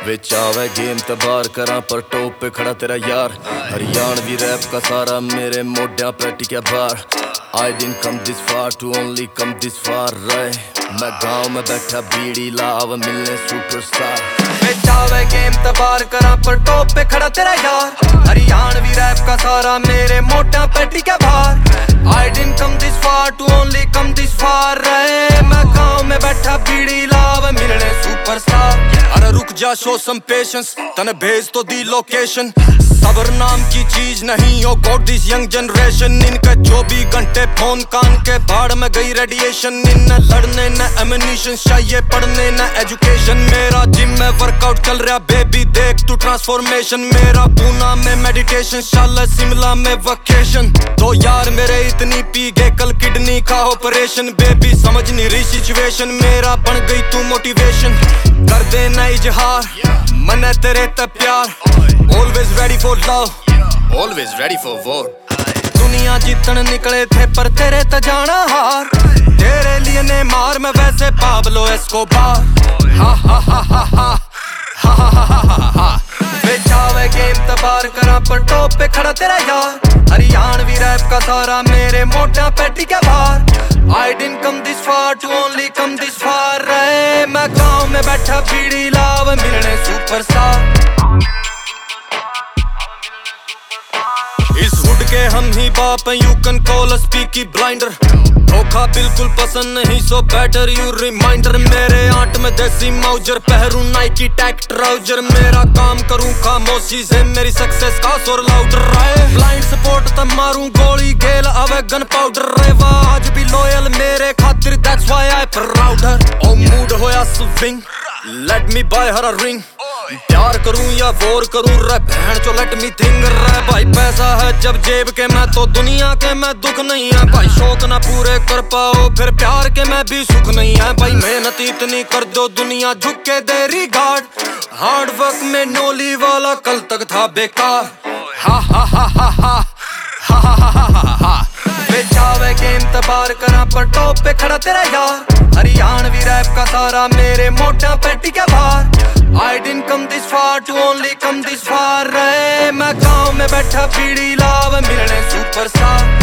विच आवे गेम ते बार करा पर टॉप पे खड़ा तेरा यार। हरियाणवी रैप का सारा मेरे मोढ्या पे टिका बार। I didn't come this far to only come this far right। मैं गाँव में बैठा बीड़ी लाव मिलने सुपरस्टार। विच आवे गेम ते बार करा पर टॉप पे खड़ा तेरा यार। हरियाणवी रैप का सारा मेरे मोढ्या पे टिका बार। I didn't come this far to only come this far right। मैं गाँव में बैठा बीड़ी लाव मिलने सुपरस्टार। अरे रुक जा शो सम पेशेंस तने भेज तो दी लोकेशन। सबर नाम की चीज नहीं हो गॉड दिस यंग जनरेशन। इनका 24 घंटे फोन कान के भाड़ में गई रेडिएशन। इन लड़ने न एमिनिशन चाहिए पढ़ने न एजुकेशन। मेरा जिम में वर्कआउट चल रहा बेबी देख तू ट्रांसफॉर्मेशन। मेरा पूना में मेडिटेशन शाला शिमला में वकेशन। तो यार मेरे इतनी पी गए कल किडनी का ऑपरेशन। बेबी समझ नहीं रही सिचुएशन मेरा बन गई तू मोटिवेशन। कर देना इजहार मने तेरे ते प्यार। Always ready for love, Always ready for war। दुनिया जीतन निकले थे पर तेरे ते जाना हार। तेरे लिए ने मार मैं वैसे पाब्लो एस्कोबार। हा हा हा हा हा हा हा हा हा। विच आवे गेम ते बार करा पर टॉप पे खड़ा तेरा यार। हरियाणवी रैप का सारा मेरे मोढ्या पे टिका बार। I didn't come this far to only come this far रे। मैं गाँव में बैठा बीड़ी लाव मिलने सुपरस्टार। इस हुड के हम ही बाप you can call us peaky blinder. धोखा बिल्कुल पसंद नहीं सो बेटर यू रिमाइंडर। मेरे आंट में देसी माउजर पहरूं नाइकी टैक ट्राउजर। मेरा काम करूं खामोशी से मेरी सक्सेस का सुर लाउडर है। ब्लाइंड सपोर्ट तब मारूं गोली गेल आवे गन पाउडर रे। वाह आज भी लॉयल मेरे खातिर दैट्स व्हाई आई प्राउडर। ओ मूड होया swing let me buy her a ring. प्यार करूं या वॉर करूं रे बहन चो लेट मी थिंक रे। भाई पैसा है जब जेब के मैं तो दुनिया के मैं दुख नहीं है। भाई शौक ना पूरे कर पाओ फिर प्यार के मैं भी सुख नहीं है। भाई मेहनत इतनी कर दो दुनिया झुक के दे रिगार्ड। हार्ड वर्क में नोली वाला कल तक था बेकार। हा हा हा हा हा हा हा हा हा हा। विच आवे गेम ते बार करा पर टॉप पे खड़ा तेरा यार। हरियाणवी रैप का सारा मेरे मोढ्या पे टिका बार। I didn't come this far to only come this far रे। मैं गाँव में बैठा बीड़ी लाव मिलने सुपरस्टार।